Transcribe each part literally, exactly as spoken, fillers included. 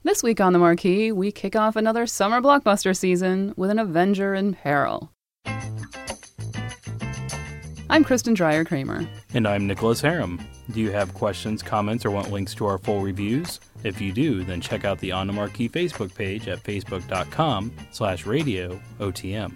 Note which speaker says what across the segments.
Speaker 1: This week on The Marquee, we kick off another summer blockbuster season with an Avenger in peril. I'm Kristen Dreyer-Kramer.
Speaker 2: And I'm Nicholas Harem. Do you have questions, comments, or want links to our full reviews? If you do, then check out the On The Marquee Facebook page at facebook.com slash radio OTM.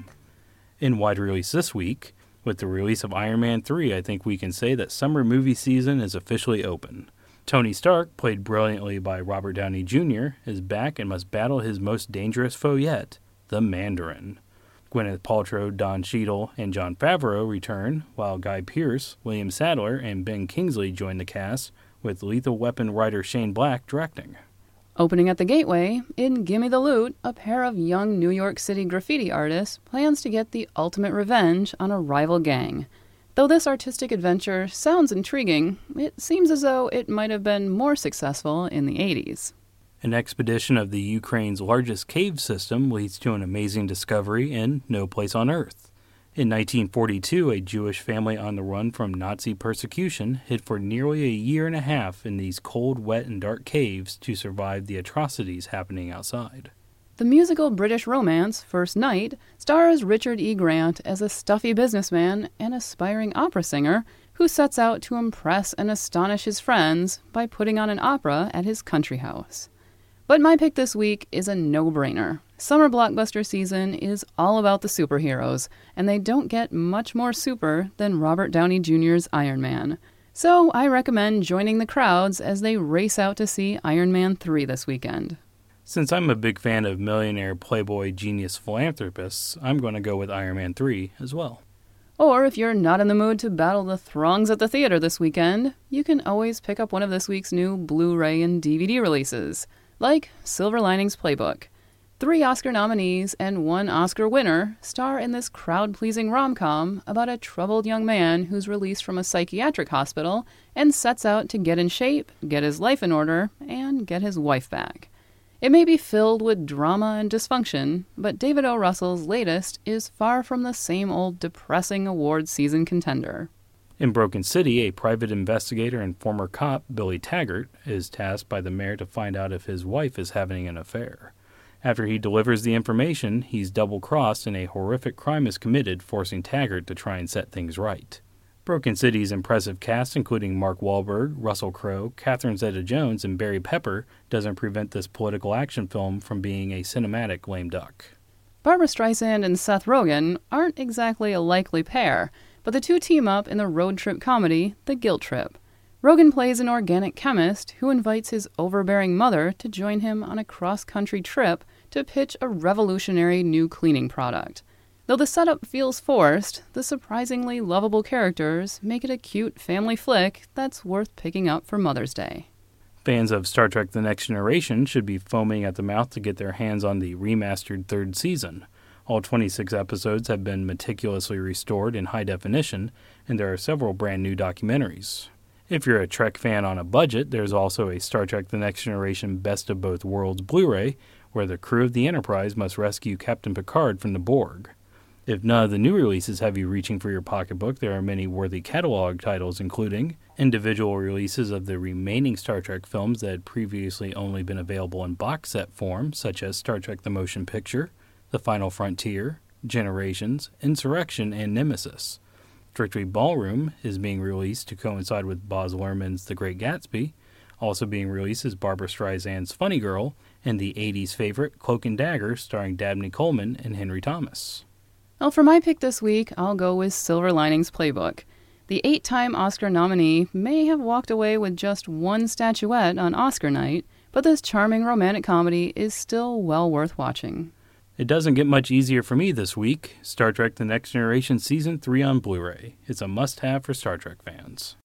Speaker 2: In wide release this week, with the release of Iron Man three, I think we can say that summer movie season is officially open. Tony Stark, played brilliantly by Robert Downey Junior, is back and must battle his most dangerous foe yet, the Mandarin. Gwyneth Paltrow, Don Cheadle, and Jon Favreau return, while Guy Pearce, William Sadler, and Ben Kingsley join the cast, with Lethal Weapon writer Shane Black directing.
Speaker 1: Opening at the Gateway, in Gimme the Loot, a pair of young New York City graffiti artists plans to get the ultimate revenge on a rival gang. Though this artistic adventure sounds intriguing, it seems as though it might have been more successful in the eighties.
Speaker 2: An expedition of the Ukraine's largest cave system leads to an amazing discovery in No Place on Earth. In nineteen forty-two, a Jewish family on the run from Nazi persecution hid for nearly a year and a half in these cold, wet, and dark caves to survive the atrocities happening outside.
Speaker 1: The musical British romance, First Night, stars Richard E. Grant as a stuffy businessman and aspiring opera singer who sets out to impress and astonish his friends by putting on an opera at his country house. But my pick this week is a no-brainer. Summer blockbuster season is all about the superheroes, and they don't get much more super than Robert Downey Junior's Iron Man. So I recommend joining the crowds as they race out to see Iron Man three this weekend.
Speaker 2: Since I'm a big fan of millionaire playboy genius philanthropists, I'm going to go with Iron Man three as well.
Speaker 1: Or if you're not in the mood to battle the throngs at the theater this weekend, you can always pick up one of this week's new Blu-ray and D V D releases, like Silver Linings Playbook. Three Oscar nominees and one Oscar winner star in this crowd-pleasing rom-com about a troubled young man who's released from a psychiatric hospital and sets out to get in shape, get his life in order, and get his wife back. It may be filled with drama and dysfunction, but David O. Russell's latest is far from the same old depressing award season contender.
Speaker 2: In Broken City, a private investigator and former cop, Billy Taggart, is tasked by the mayor to find out if his wife is having an affair. After he delivers the information, he's double-crossed and a horrific crime is committed, forcing Taggart to try and set things right. Broken City's impressive cast, including Mark Wahlberg, Russell Crowe, Catherine Zeta-Jones, and Barry Pepper, doesn't prevent this political action film from being a cinematic lame duck.
Speaker 1: Barbra Streisand and Seth Rogen aren't exactly a likely pair, but the two team up in the road trip comedy, The Guilt Trip. Rogen plays an organic chemist who invites his overbearing mother to join him on a cross-country trip to pitch a revolutionary new cleaning product. Though the setup feels forced, the surprisingly lovable characters make it a cute family flick that's worth picking up for Mother's Day.
Speaker 2: Fans of Star Trek The Next Generation should be foaming at the mouth to get their hands on the remastered third season. All twenty-six episodes have been meticulously restored in high definition, and there are several brand new documentaries. If you're a Trek fan on a budget, there's also a Star Trek The Next Generation Best of Both Worlds Blu-ray, where the crew of the Enterprise must rescue Captain Picard from the Borg. If none of the new releases have you reaching for your pocketbook, there are many worthy catalog titles, including individual releases of the remaining Star Trek films that had previously only been available in box set form, such as Star Trek The Motion Picture, The Final Frontier, Generations, Insurrection, and Nemesis. Strictly Ballroom is being released to coincide with Baz Luhrmann's The Great Gatsby. Also being released is Barbra Streisand's Funny Girl, and the eighties favorite Cloak and Dagger starring Dabney Coleman and Henry Thomas.
Speaker 1: Well, for my pick this week, I'll go with Silver Linings Playbook. The eight-time Oscar nominee may have walked away with just one statuette on Oscar night, but this charming romantic comedy is still well worth watching.
Speaker 2: It doesn't get much easier for me this week. Star Trek The Next Generation Season three on Blu-ray. It's a must-have for Star Trek fans.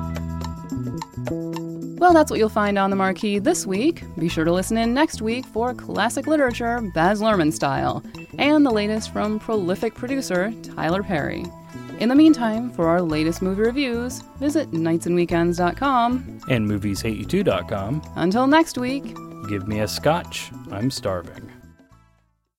Speaker 1: Well, that's what you'll find on The Marquee this week. Be sure to listen in next week for classic literature, Baz Luhrmann style, and the latest from prolific producer Tyler Perry. In the meantime, for our latest movie reviews, visit nights and weekends dot com
Speaker 2: and movies hate you too dot com.
Speaker 1: Until next week,
Speaker 2: give me a scotch. I'm starving.